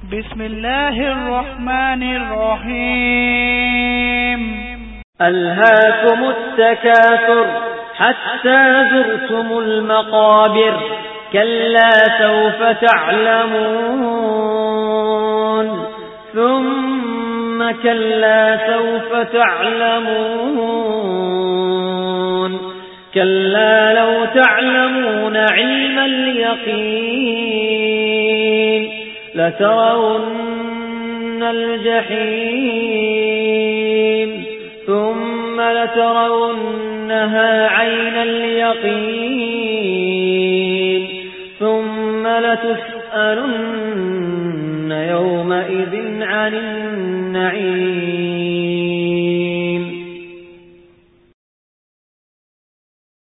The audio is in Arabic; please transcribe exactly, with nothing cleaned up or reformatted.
بسم الله الرحمن الرحيم. ألهاكم التكاثر حتى زرتم المقابر كلا سوف تعلمون ثم كلا سوف تعلمون كلا لو تعلمون علم اليقين لترون الجحيم ثم لترونها عين اليقين ثم لتسألن يومئذ عن